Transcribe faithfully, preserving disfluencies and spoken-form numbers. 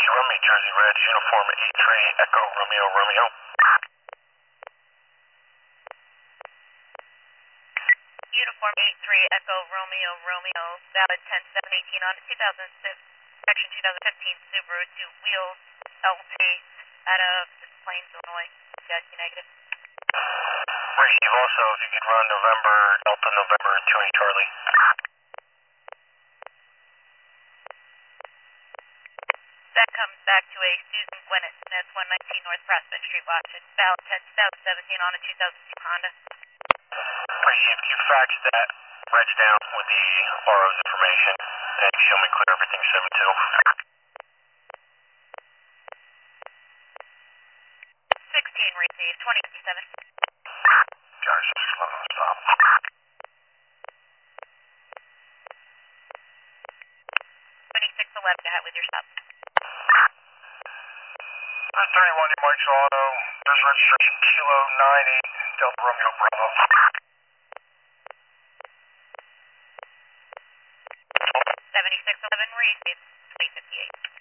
run me Jersey Red, uniform eight three, Echo Romeo Romeo. Uniform eight three, Echo Romeo Romeo, valid ten seven eighteen on two thousand six, section two thousand fifteen Subaru to Wheels L T out of Des Plaines, Illinois. Yes, negative. Receive also, if you could run November, Delta November two eight Charlie. That comes back to a Susan Gwinnett Smith, one nineteen North Prospect Street, Washington. Valid ten two seventeen on a two thousand two Honda. Receive, you fax that reg down with the R O's information and show me clear everything seven two. sixteen received, twenty fifty-seven. Gosh, just let them stop. twenty-six eleven, go ahead with your stop. three thirty-one, New Mike's Auto. There's registration Kilo nine eight, Delta Romeo Bravo. seventy-six eleven, received, twenty fifty-eight.